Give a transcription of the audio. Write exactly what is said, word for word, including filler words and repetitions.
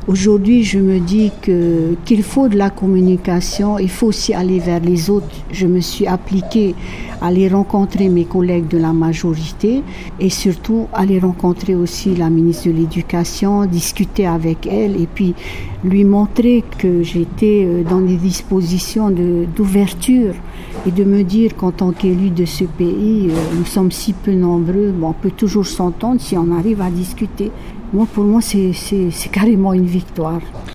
Aujourd'hui, je me dis que, qu'il faut de la communication, il faut aussi aller vers les autres. Je me suis appliquée à aller rencontrer mes collègues de la majorité et surtout aller rencontrer aussi la ministre de l'Éducation, discuter avec elle et puis lui montrer que j'étais dans des dispositions de, d'ouverture et de me dire qu'en tant qu'élu de ce pays, nous sommes si peu nombreux, bon, on peut toujours s'entendre si on arrive à discuter. Moi, pour moi, c'est, c'est, c'est carrément une victoire.